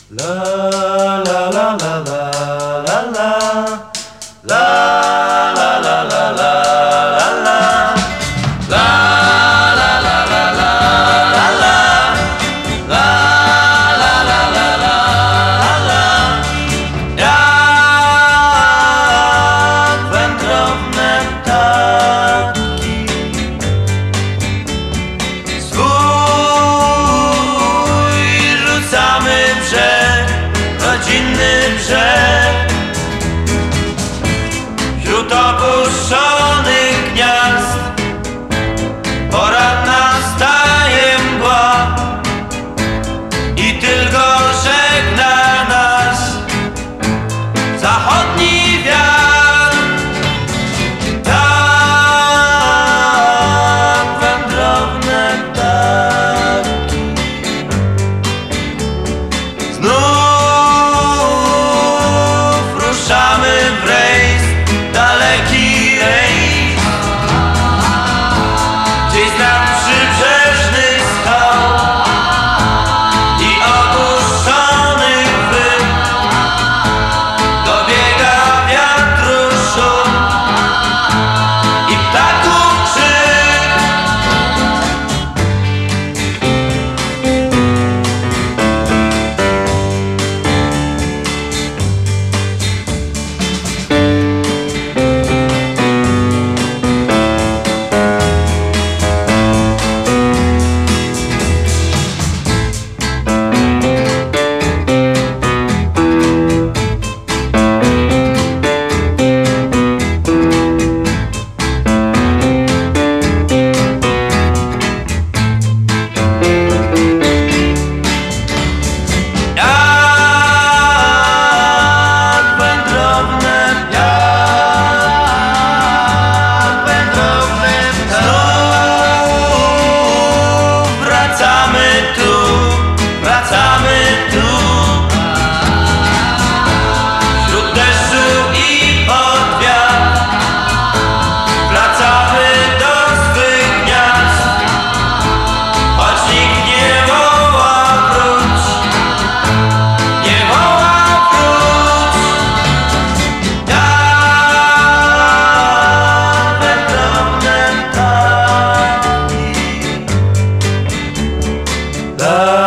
La la la la la la la la la la la la la la la la la la la la jak wędrowne ptaki swój rzucamy brzeg, rodzinny brzeg wśród opuszczonych gniazd. Poranna staje mgła i tylko żegna nas zachodni wiatr. Tak wędrowne ptaki znów ruszamy w rejs, daleki rejs, gdzieś znam przybrzeżnych skał i opuszczonych wyn dobiega wiatru szum i ptaków krzyk. La